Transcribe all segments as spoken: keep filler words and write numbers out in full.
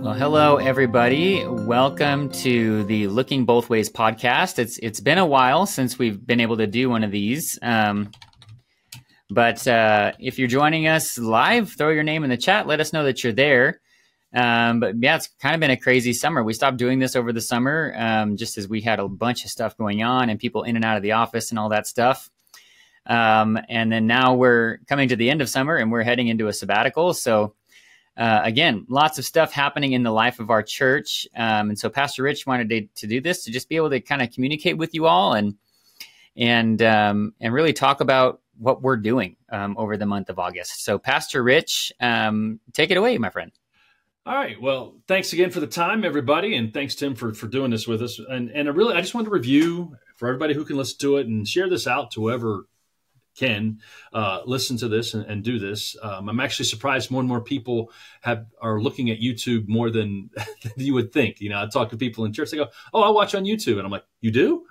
Well, hello, everybody. Welcome to the Looking Both Ways podcast. It's It's been a while since we've been able to do one of these. Um, but uh, if you're joining us live, throw your name in the chat. Let us know that you're there. Um, but yeah, it's kind of been a crazy summer. We stopped doing this over the summer um, just as we had a bunch of stuff going on and people in and out of the office and all that stuff. Um, and then now we're coming to the end of summer and we're heading into a sabbatical. So Uh, again, lots of stuff happening in the life of our church. Um, and so Pastor Rich wanted to, to do this to just be able to kind of communicate with you all and and um, and really talk about what we're doing um, over the month of August. So Pastor Rich, um, take it away, my friend. All right. Well, thanks again for the time, everybody. And thanks, Tim, for, for doing this with us. And, and I really, I just wanted to review for everybody who can listen to it and share this out to whoever can uh, listen to this and, and do this. Um, I'm actually surprised more and more people have are looking at YouTube more than, than you would think. You know, I talk to people in church, they go, oh, I watch on YouTube. And I'm like, you do?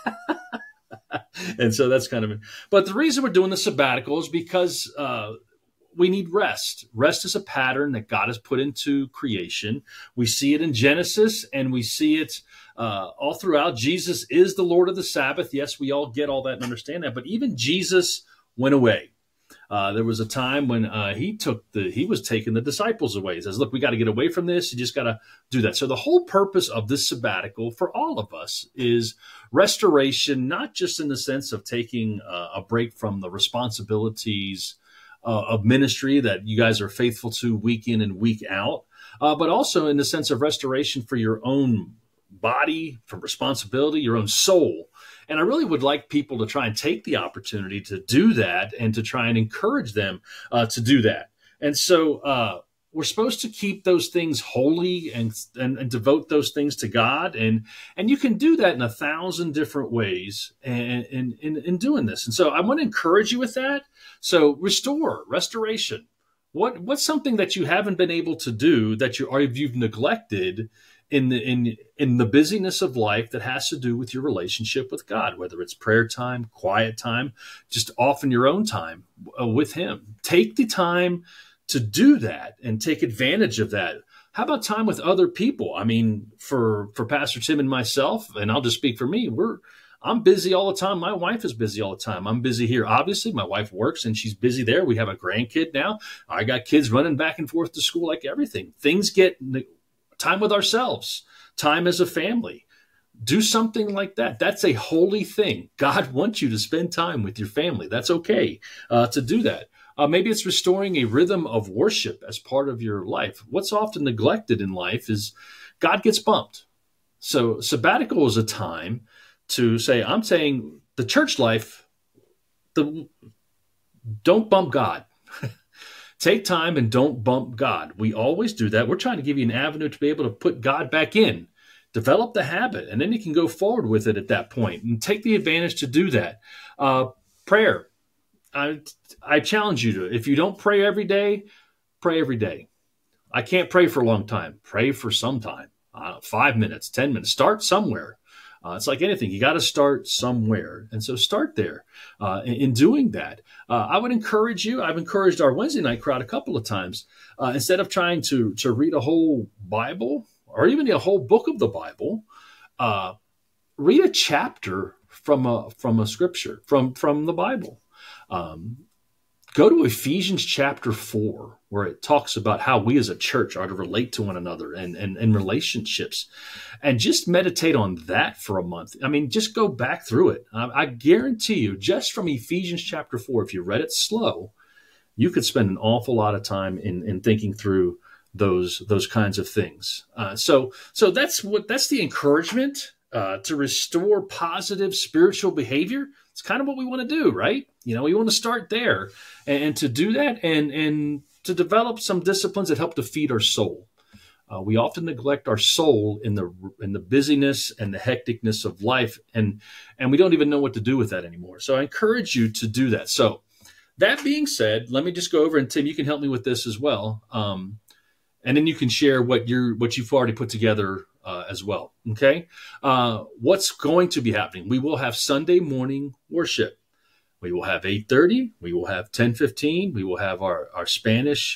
And so that's kind of it. But the reason we're doing the sabbatical is because uh, we need rest. Rest is a pattern that God has put into creation. We see it in Genesis and we see it Uh, all throughout. Jesus is the Lord of the Sabbath. Yes, we all get all that and understand that. But even Jesus went away. Uh, there was a time when uh, he took the, he was taking the disciples away. He says, look, we got to get away from this. You just got to do that. So the whole purpose of this sabbatical for all of us is restoration, not just in the sense of taking uh, a break from the responsibilities uh, of ministry that you guys are faithful to week in and week out, uh, but also in the sense of restoration for your own body, from responsibility, your own soul. And I really would like people to try and take the opportunity to do that and to try and encourage them uh, to do that. And so uh, we're supposed to keep those things holy and, and and devote those things to God. And and you can do that in a thousand different ways in, in, in, in doing this. And so I want to encourage you with that. So restore, restoration. What What's something that you haven't been able to do that you or you've neglected in the in in the busyness of life that has to do with your relationship with God, whether it's prayer time, quiet time, just often your own time uh, with Him. Take the time to do that and take advantage of that. How about time with other people? I mean, for for Pastor Tim and myself, and I'll just speak for me, we're I'm busy all the time. My wife is busy all the time. I'm busy here. Obviously, my wife works and she's busy there. We have a grandkid now. I got kids running back and forth to school like everything. Things get time with ourselves, time as a family. Do something like that. That's a holy thing. God wants you to spend time with your family. That's okay uh, to do that. Uh, maybe it's restoring a rhythm of worship as part of your life. What's often neglected in life is God gets bumped. So sabbatical is a time to say, I'm saying the church life, the don't bump God. Take time and don't bump God. We always do that. We're trying to give you an avenue to be able to put God back in, develop the habit, and then you can go forward with it at that point and take the advantage to do that. Uh, prayer. I, I challenge you to, if you don't pray every day, pray every day. I can't pray for a long time. Pray for some time, uh, five minutes, ten minutes. Start somewhere. Uh, it's like anything. You got to start somewhere. And so start there uh, in, in doing that. Uh, I would encourage you. I've encouraged our Wednesday night crowd a couple of times. Uh, instead of trying to, to read a whole Bible or even a whole book of the Bible, uh, read a chapter from a, from a scripture, from, from the Bible. Um, Go to Ephesians chapter four, where it talks about how we as a church are to relate to one another and, and, and relationships. And just meditate on that for a month. I mean, just go back through it. I, I guarantee you, just from Ephesians chapter four, if you read it slow, you could spend an awful lot of time in, in thinking through those those kinds of things. Uh, so so that's what that's the encouragement uh, to restore positive spiritual behavior. It's kind of what we want to do, right? You know, we want to start there and, and to do that and, and to develop some disciplines that help to feed our soul. Uh, we often neglect our soul in the in the busyness and the hecticness of life, and and we don't even know what to do with that anymore. So I encourage you to do that. So that being said, let me just go over, and Tim, you can help me with this as well, um, and then you can share what you're what you've already put together uh, as well. Okay, uh, what's going to be happening? We will have Sunday morning worship. We will have eight thirty. We will have ten fifteen. We will have our our Spanish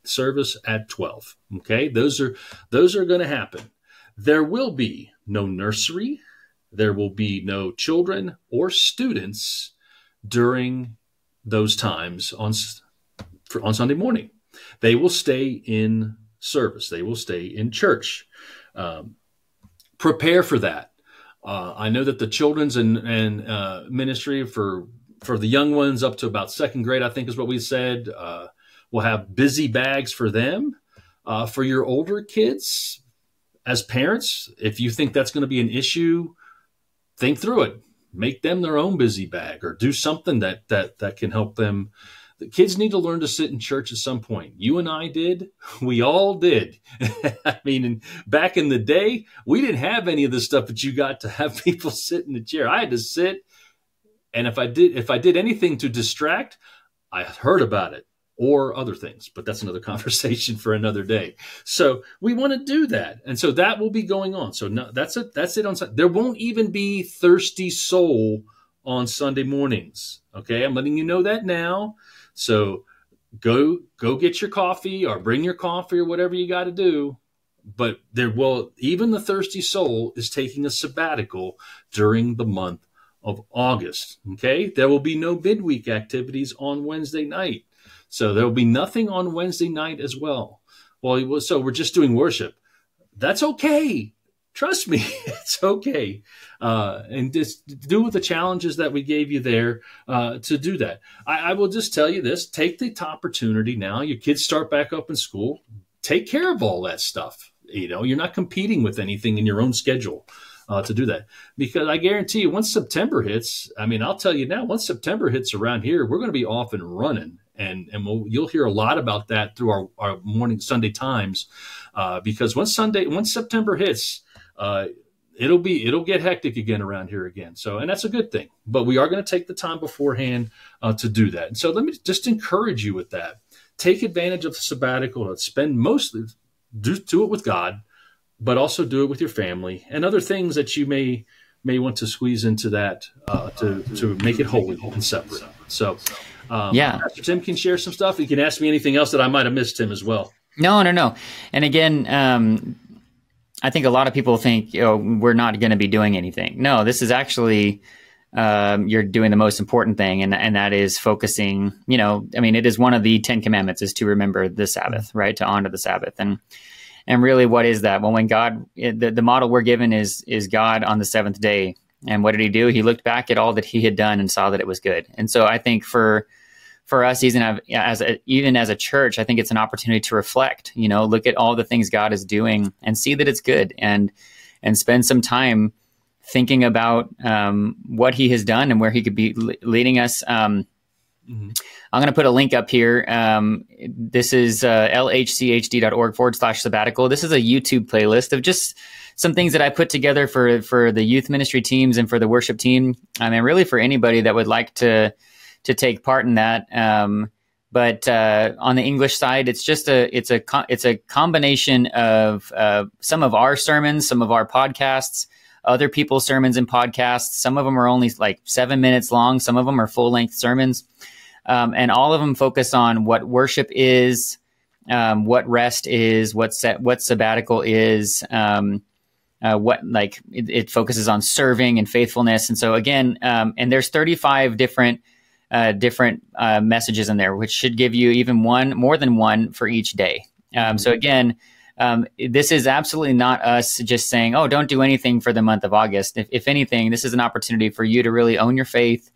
service at twelve. Okay, those are those are going to happen. There will be no nursery. There will be no children or students during those times on for, on Sunday morning. They will stay in service. They will stay in church. Um, prepare for that. Uh, I know that the children's and, and uh, ministry for for the young ones up to about second grade, I think is what we said, uh, we'll have busy bags for them. Uh, for your older kids, as parents, if you think that's going to be an issue, think through it. Make them their own busy bag or do something that that that can help them. The kids need to learn to sit in church at some point. You and I did. We all did. I mean, back in the day, we didn't have any of the stuff that you got to have people sit in the chair. I had to sit. And if I did, if I did anything to distract, I heard about it or other things, but that's another conversation for another day. So we want to do that. And so that will be going on. So no, that's it. That's it on Sunday. There won't even be Thirsty Soul on Sunday mornings. Okay. I'm letting you know that now. So go, go get your coffee or bring your coffee or whatever you got to do. But there will, even the Thirsty Soul is taking a sabbatical during the month of August. Okay. There will be no midweek activities on Wednesday night. So there will be nothing on Wednesday night as well. Well, so we're just doing worship. That's okay. Trust me, it's okay. Uh, and just do with the challenges that we gave you there uh, to do that. I, I will just tell you this, take the opportunity now. Your kids start back up in school. Take care of all that stuff. You know, you're not competing with anything in your own schedule uh, to do that. Because I guarantee you, once September hits, I mean, I'll tell you now, once September hits around here, we're going to be off and running. And and we'll, you'll hear a lot about that through our, our morning Sunday times, uh, because once Sunday, once September hits, uh, it'll be it'll get hectic again around here again. So, and that's a good thing. But we are going to take the time beforehand uh, to do that. And so, let me just encourage you with that. Take advantage of the sabbatical. Spend mostly do do it with God, but also do it with your family and other things that you may may want to squeeze into that uh, to to make it holy and separate. So. Um, yeah. Pastor Tim can share some stuff. You can ask me anything else that I might have missed, Tim, as well. No, no, no. And again, um, I think a lot of people think, you know, we're not going to be doing anything. No, this is actually, um, you're doing the most important thing. And, and that is focusing, you know, I mean, it is one of the Ten Commandments is to remember the Sabbath, right? To honor the Sabbath. And, and really what is that? Well, when God, the, the model we're given is, is God on the seventh day. And what did he do? He looked back at all that he had done and saw that it was good. And so I think for, For us, even as a, even as a church, I think it's an opportunity to reflect. You know, look at all the things God is doing and see that it's good, and and spend some time thinking about um, what He has done and where He could be le- leading us. Um, mm-hmm. I'm going to put a link up here. Um, this is uh, lhchd.org forward slash sabbatical. This is a YouTube playlist of just some things that I put together for for the youth ministry teams and for the worship team. I mean, really for anybody that would like to. to take part in that. Um, but uh, on the English side, it's just a it's a it's a combination of uh, some of our sermons, some of our podcasts, other people's sermons and podcasts. Some of them are only like seven minutes long. Some of them are full length sermons, um, and all of them focus on what worship is, um, what rest is, what set, what sabbatical is. Um, Uh, what like it, it focuses on serving and faithfulness. And so again, um, and there's thirty-five different uh, different uh, messages in there, which should give you even one, more than one for each day. Um, so again, um, this is absolutely not us just saying, oh, don't do anything for the month of August. If, if anything, this is an opportunity for you to really own your faith.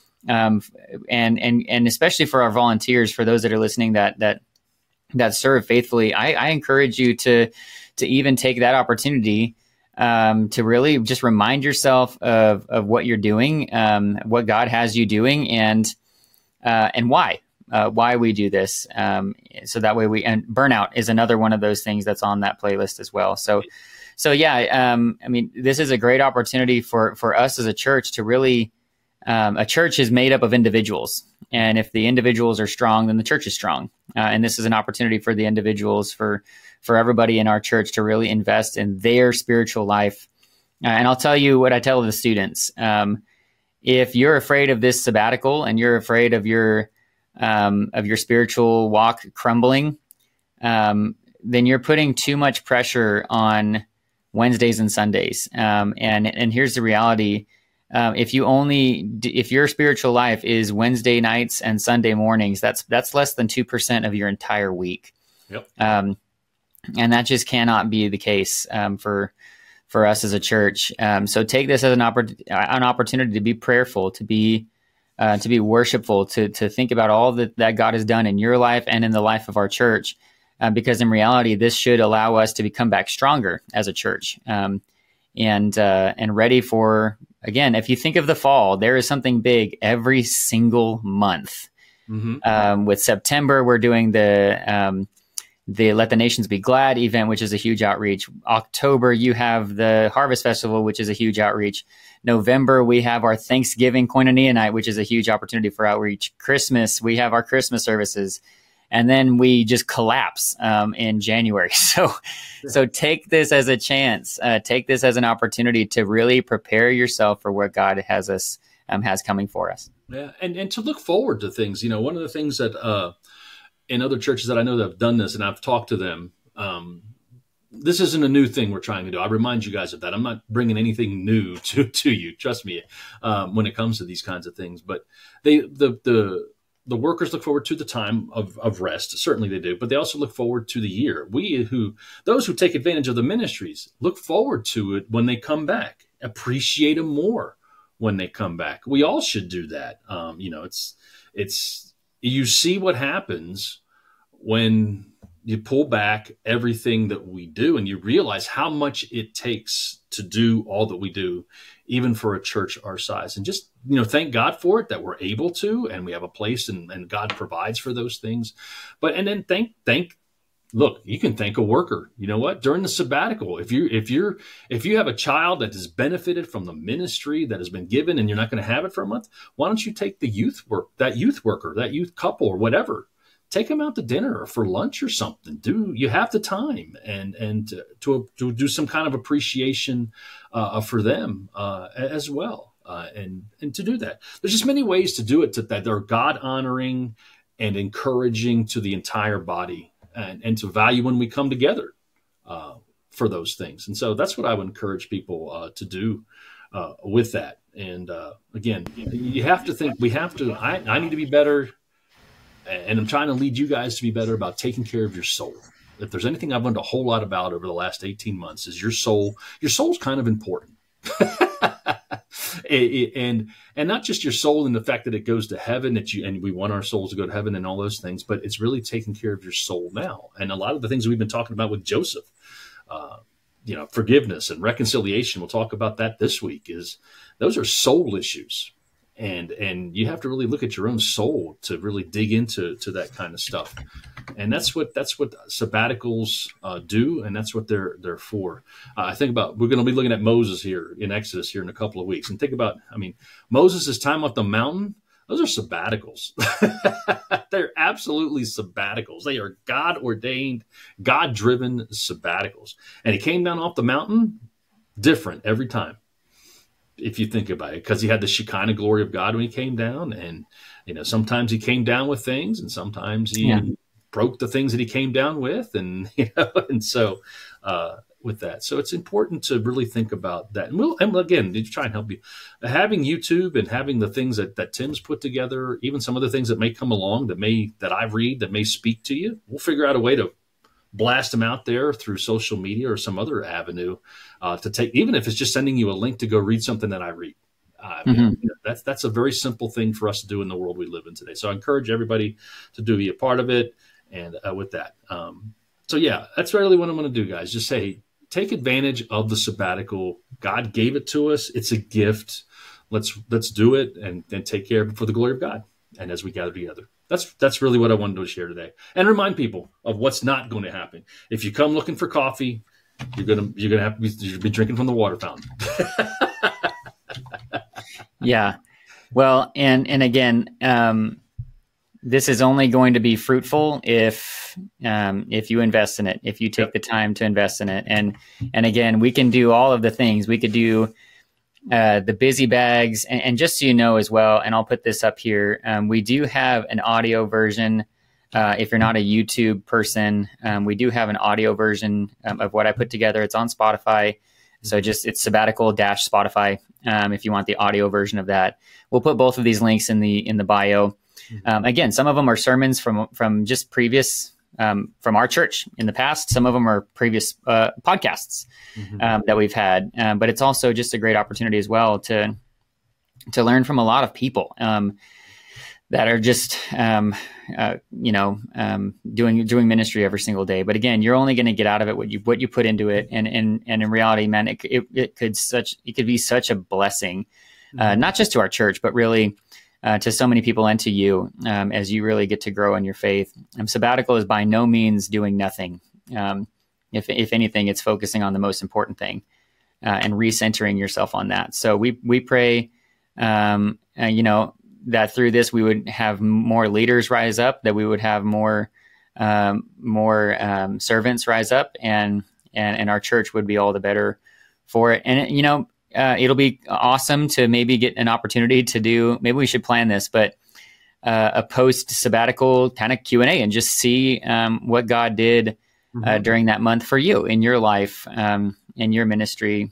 Um, and, and, and especially for our volunteers, for those that are listening that, that, that serve faithfully, I, I encourage you to, to even take that opportunity um, to really just remind yourself of, of what you're doing, um, what God has you doing, and, uh, and why, uh, why we do this. Um, so that way we, and burnout is another one of those things that's on that playlist as well. So, so yeah, um, I mean, this is a great opportunity for, for us as a church to really, um, a church is made up of individuals. And if the individuals are strong, then the church is strong. Uh, and this is an opportunity for the individuals, for, for everybody in our church to really invest in their spiritual life. Uh, and I'll tell you what I tell the students. Um, if you're afraid of this sabbatical and you're afraid of your, um, of your spiritual walk crumbling, um, then you're putting too much pressure on Wednesdays and Sundays. Um, and and here's the reality: um, if you only if your spiritual life is Wednesday nights and Sunday mornings, that's that's less than two percent of your entire week. Yep. Um, and that just cannot be the case um, for for us as a church. Um, so take this as an oppor- an opportunity to be prayerful, to be uh, to be worshipful, to to think about all that that God has done in your life and in the life of our church. Uh, because in reality, this should allow us to become back stronger as a church, um, and uh, and ready for, again, if you think of the fall, there is something big every single month. Mm-hmm. Um, with September, we're doing the um, the Let the Nations Be Glad event, which is a huge outreach. October, you have the Harvest Festival, which is a huge outreach. November, we have our Thanksgiving Koinonia Night, which is a huge opportunity for outreach. Christmas, we have our Christmas services. And then we just collapse um, in January. So, yeah. so take this as a chance. Uh, take this as an opportunity to really prepare yourself for what God has us um, has coming for us. Yeah, and and to look forward to things. You know, one of the things that uh, in other churches that I know that have done this, and I've talked to them. Um, this isn't a new thing we're trying to do. I remind you guys of that. I'm not bringing anything new to to you. Trust me, um, when it comes to these kinds of things. But they the the. The workers look forward to the time of, of rest. Certainly they do, but they also look forward to the year. We who, those who take advantage of the ministries, look forward to it when they come back, appreciate them more when they come back. We all should do that. Um, you know, it's, it's, you see what happens when you pull back everything that we do and you realize how much it takes to do all that we do, even for a church our size. And just, you know, thank God for it, that we're able to, and we have a place and, and God provides for those things. But, and then thank, thank, look, you can thank a worker. You know what? During the sabbatical, if you, if you're, if you have a child that has benefited from the ministry that has been given and you're not going to have it for a month, why don't you take the youth work, that youth worker, that youth couple or whatever, take them out to dinner or for lunch or something. Do you have the time and and to to, to do some kind of appreciation uh, for them uh, as well, uh, and and to do that. There's just many ways to do it to, that are God honoring and encouraging to the entire body, and, and to value when we come together uh, for those things. And so that's what I would encourage people uh, to do uh, with that. And uh, again, you have to think. We have to. I, I need to be better. And I'm trying to lead you guys to be better about taking care of your soul. If there's anything I've learned a whole lot about over the last eighteen months is your soul. Your soul's kind of important. and and not just your soul in the fact that it goes to heaven, that you and we want our souls to go to heaven and all those things, but it's really taking care of your soul now. And a lot of the things we've been talking about with Joseph, uh, you know, forgiveness and reconciliation, we'll talk about that this week, is those are soul issues. And and you have to really look at your own soul to really dig into to that kind of stuff, and that's what that's what sabbaticals uh, do, and that's what they're they're for. Uh, I think about we're going to be looking at Moses here in Exodus here in a couple of weeks, and think about I mean Moses' time off the mountain. Those are sabbaticals. They're absolutely sabbaticals. They are God ordained, God driven sabbaticals. And he came down off the mountain different every time. If you think about it, because he had the Shekinah glory of God when he came down. And, you know, sometimes he came down with things and sometimes he yeah. broke the things that he came down with. And, you know, and so uh, with that, so it's important to really think about that. And we'll, and again, to try and help you, having YouTube and having the things that, that Tim's put together, even some of the things that may come along that may, that I read, that may speak to you, we'll figure out a way to blast them out there through social media or some other avenue uh, to take, even if it's just sending you a link to go read something that I read. Uh, mm-hmm. you know, that's that's a very simple thing for us to do in the world we live in today. So I encourage everybody to do be a part of it. And uh, with that, um, so yeah, that's really what I'm going to do, guys. Just say, take advantage of the sabbatical. God gave it to us. It's a gift. Let's let's do it and, and take care of it for the glory of God. And as we gather together. That's that's really what I wanted to share today, and remind people of what's not going to happen. If you come looking for coffee, you're gonna you're gonna have to be, you're gonna be drinking from the water fountain. Yeah, well, and and again, um, this is only going to be fruitful if um, if you invest in it, if you take yep. the time to invest in it, and and again, we can do all of the things. We could do uh, the busy bags. And, and just so you know as well, and I'll put this up here, um, we do have an audio version Uh, if you're not a YouTube person, um, we do have an audio version um, of what I put together. It's on Spotify. So just it's sabbatical dash Spotify. Um, if you want the audio version of that, we'll put both of these links in the in the bio. Um, again, some of them are sermons from from just previous um, from our church in the past. Some of them are previous uh, podcasts mm-hmm. um, that we've had. Um, but it's also just a great opportunity as well to to learn from a lot of people um, that are just um, uh, you know um, doing doing ministry every single day. But again, you're only going to get out of it what you what you put into it, and and and in reality, man, it it, it could such it could be such a blessing, uh, not just to our church, but really. Uh, to so many people and to you um, as you really get to grow in your faith. Um, sabbatical is by no means doing nothing. Um, if if anything, it's focusing on the most important thing uh, and recentering yourself on that. So we we pray, um, uh, you know, that through this we would have more leaders rise up, that we would have more um, more um, servants rise up, and and and our church would be all the better for it. And you know. Uh, it'll be awesome to maybe get an opportunity to do, maybe we should plan this, but uh, a post sabbatical kind of Q and A and just see um, what God did uh, mm-hmm. during that month for you in your life, um, in your ministry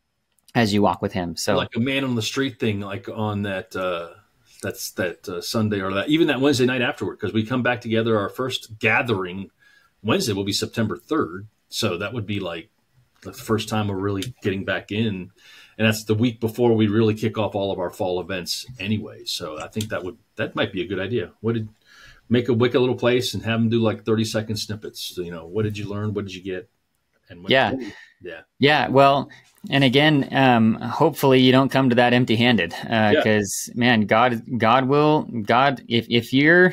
as you walk with him. So like a man on the street thing, like on that, uh, that's that uh, Sunday or that, even that Wednesday night afterward, because we come back together, our first gathering Wednesday will be September third. So that would be like the first time we're really getting back in. And that's the week before we really kick off all of our fall events anyway. So I think that would that might be a good idea. What did make a wicked little place and have them do like thirty second snippets. So, you know, what did you learn? What did you get? And what, yeah, yeah, yeah. Well, and again, um, hopefully you don't come to that empty handed because uh, yeah. man, God, God will, God, if if you're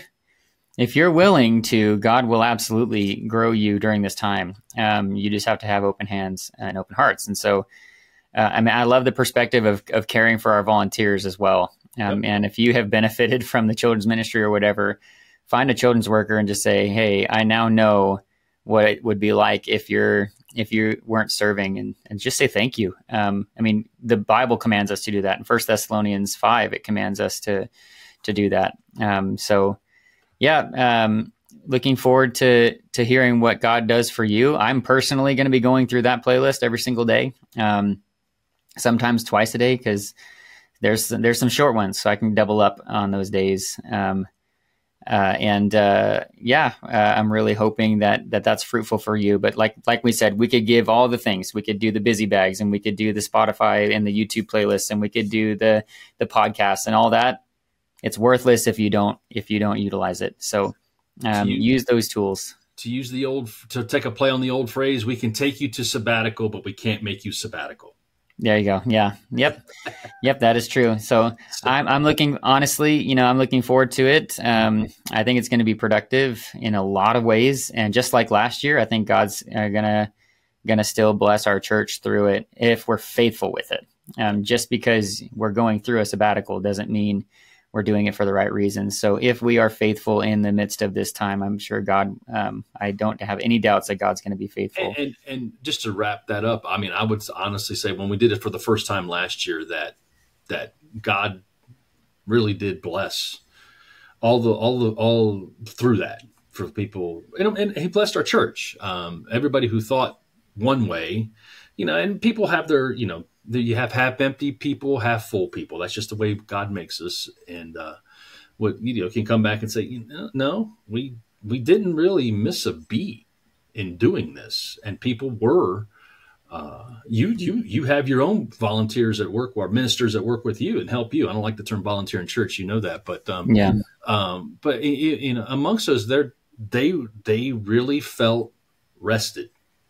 if you're willing to, God will absolutely grow you during this time. Um, you just have to have open hands and open hearts, and so. Uh, I mean, I love the perspective of of caring for our volunteers as well. Um, yep. And if you have benefited from the children's ministry or whatever, find a children's worker and just say, "Hey, I now know what it would be like if you're if you weren't serving," and, and just say thank you. Um, I mean, the Bible commands us to do that. In First Thessalonians five, it commands us to to do that. Um, so, yeah. Um, looking forward to to hearing what God does for you. I'm personally going to be going through that playlist every single day. Um, sometimes twice a day, because there's there's some short ones, so I can double up on those days. Um, uh, and uh, yeah, uh, I'm really hoping that that that's fruitful for you. But like like we said, we could give all the things. We could do the busy bags, and we could do the Spotify and the YouTube playlists, and we could do the the podcast and all that. It's worthless if you don't if you don't utilize it. So um, use, use those tools. To use the old to take a play on the old phrase, we can take you to sabbatical, but we can't make you sabbatical. There you go. Yeah. Yep. Yep. That is true. So I'm, I'm looking, honestly, you know, I'm looking forward to it. Um, I think it's going to be productive in a lot of ways. And just like last year, I think God's uh, gonna, gonna still bless our church through it if we're faithful with it. Um, just because we're going through a sabbatical doesn't mean we're doing it for the right reasons. So if we are faithful in the midst of this time, I'm sure God, um, I don't have any doubts that God's going to be faithful. And, and, and just to wrap that up, I mean, I would honestly say when we did it for the first time last year, that that God really did bless all the all the all through that for people, and, and He blessed our church. Um, everybody who thought one way, you know, and people have their, you know. You have half empty people, half full people. That's just the way God makes us. And uh, what you know can come back and say, you know, no, we we didn't really miss a beat in doing this. And people were uh, you you you have your own volunteers at work or ministers that work with you and help you. I don't like the term volunteer in church, you know that, but um, yeah. Um, but you know, amongst us, they they they really felt rested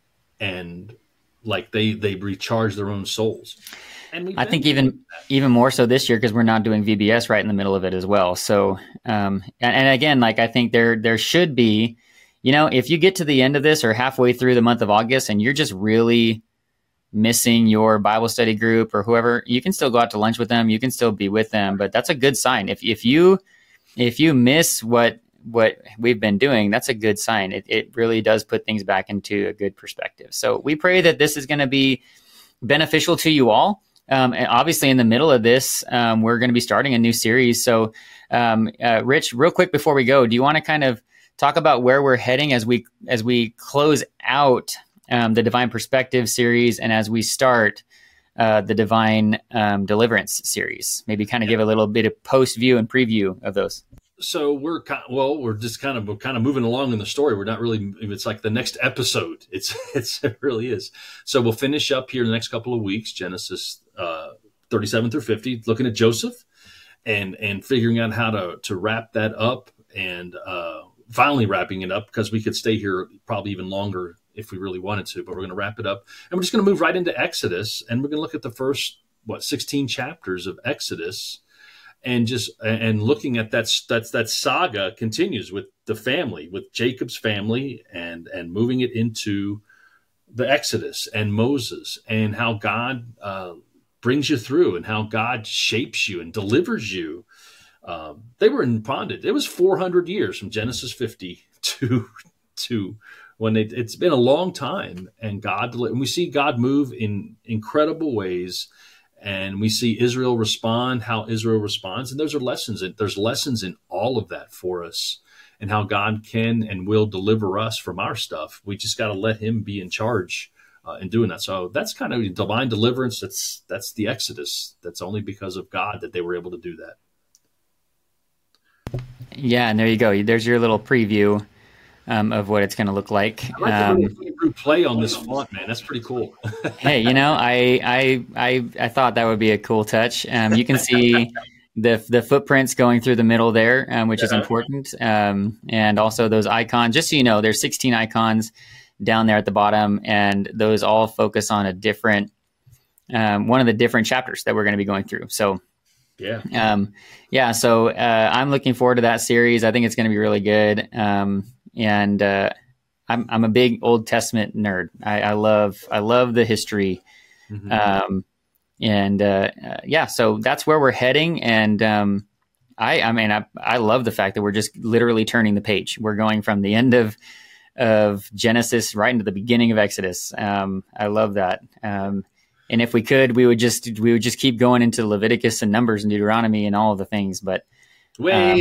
and. Like they they recharge their own souls, and I think even even more so this year because we're not doing V B S right in the middle of it as well. So, um, and, and again, like I think there there should be, you know, if you get to the end of this or halfway through the month of August and you're just really missing your Bible study group or whoever, you can still go out to lunch with them. You can still be with them, but that's a good sign. If if you if you miss what what we've been doing, that's a good sign. It, it really does put things back into a good perspective. So we pray that this is going to be beneficial to you all. Um, and obviously in the middle of this, um, we're going to be starting a new series. So um, uh, Rich, real quick before we go, do you want to kind of talk about where we're heading as we as we close out um, the Divine Perspective series and as we start uh, the Divine um, Deliverance series. Maybe kind of yeah. give a little bit of post view and preview of those. So we're kind of, well, we're just kind of we're kind of moving along in the story. We're not really. It's like the next episode. It's it's it really is. So we'll finish up here in the next couple of weeks. Genesis uh, thirty-seven through fifty, looking at Joseph, and and figuring out how to to wrap that up, and uh, finally wrapping it up because we could stay here probably even longer if we really wanted to. But we're going to wrap it up, and we're just going to move right into Exodus, and we're going to look at the first what sixteen chapters of Exodus. And just and looking at that that that saga continues with the family, with Jacob's family, and and moving it into the Exodus and Moses, and how God uh, brings you through, and how God shapes you and delivers you. Um, they were in bondage. It was four hundred years from Genesis fifty to to when they, it's been a long time, and God and we see God move in incredible ways. And we see Israel respond, how Israel responds. And those are lessons. In, there's lessons in all of that for us and how God can and will deliver us from our stuff. We just got to let him be in charge uh, in doing that. So that's kind of divine deliverance. That's that's the Exodus. That's only because of God that they were able to do that. Yeah, and there you go. There's your little preview Um, of what it's going to look like. I like um, the Hebrew play on this font, man. That's pretty cool. Hey, you know, I, I I I thought that would be a cool touch. Um, you can see the the footprints going through the middle there, um, which yeah. is important, um, and also those icons. Just so you know, there's sixteen icons down there at the bottom, and those all focus on a different um, one of the different chapters that we're going to be going through. So. Yeah. Um, yeah. So uh, I'm looking forward to that series. I think it's going to be really good. Um, and uh, I'm I'm a big Old Testament nerd. I, I love I love the history. Mm-hmm. Um, and uh, uh, yeah, so that's where we're heading. And um, I I mean I I love the fact that we're just literally turning the page. We're going from the end of of Genesis right into the beginning of Exodus. Um, I love that. Um, And if we could, we would just we would just keep going into Leviticus and Numbers and Deuteronomy and all of the things. But um,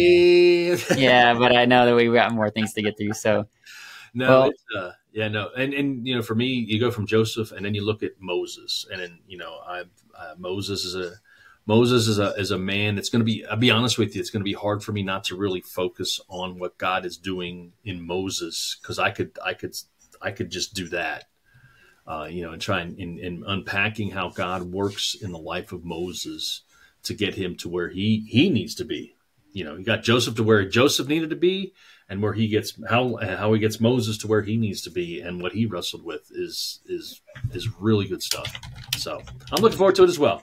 yeah, but I know that we've got more things to get through. So no, well, it's, uh, yeah, no, and and you know, for me, you go from Joseph, and then you look at Moses, and then you know, I uh, Moses is a Moses is a is a man that's going to be. I'll be honest with you, it's going to be hard for me not to really focus on what God is doing in Moses because I could I could I could just do that. Uh, you know, and trying in, in unpacking how God works in the life of Moses to get him to where he he needs to be. You know, he got Joseph to where Joseph needed to be, and where he gets how how he gets Moses to where he needs to be, and what he wrestled with is is is really good stuff. So I'm looking forward to it as well.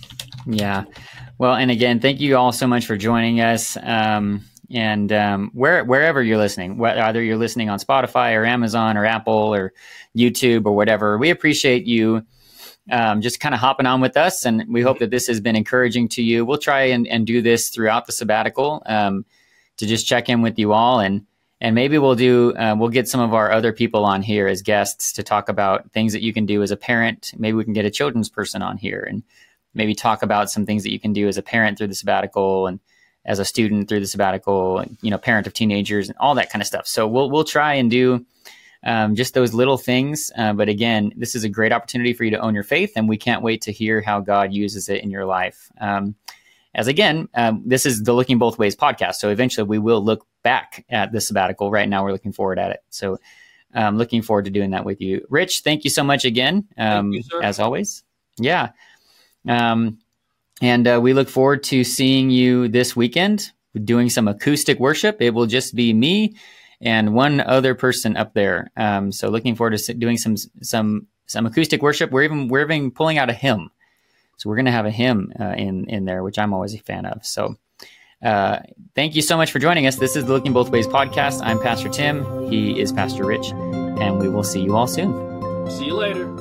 Yeah, well, and again, thank you all so much for joining us. Um, And um, where, wherever you're listening, whether you're listening on Spotify or Amazon or Apple or YouTube or whatever, we appreciate you um, just kind of hopping on with us. And we hope that this has been encouraging to you. We'll try and, and do this throughout the sabbatical um, to just check in with you all. And and maybe we'll do, uh, we'll get some of our other people on here as guests to talk about things that you can do as a parent. Maybe we can get a children's person on here and maybe talk about some things that you can do as a parent through the sabbatical and as a student through the sabbatical, you know, parent of teenagers and all that kind of stuff. So we'll we'll try and do um, just those little things. Uh, but again, this is a great opportunity for you to own your faith, and we can't wait to hear how God uses it in your life. Um, as again, um, this is the Looking Both Ways podcast. So eventually we will look back at the sabbatical. Right now we're looking forward at it. So um, looking forward to doing that with you. Rich, thank you so much again, um, you, as always. Yeah. Um, And uh, we look forward to seeing you this weekend doing some acoustic worship. It will just be me and one other person up there. Um, so looking forward to doing some some some acoustic worship. We're even we're even pulling out a hymn. So we're going to have a hymn uh, in in there, which I'm always a fan of. So uh, thank you so much for joining us. This is the Looking Both Ways podcast. I'm Pastor Tim. He is Pastor Rich, and we will see you all soon. See you later.